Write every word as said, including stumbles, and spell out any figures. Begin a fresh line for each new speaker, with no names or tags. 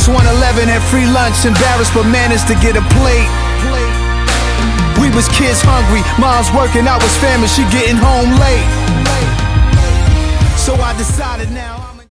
East one eleven had free lunch, embarrassed but managed to get a plate. We was kids hungry, mom's working, I was famished, she getting home late. So I decided now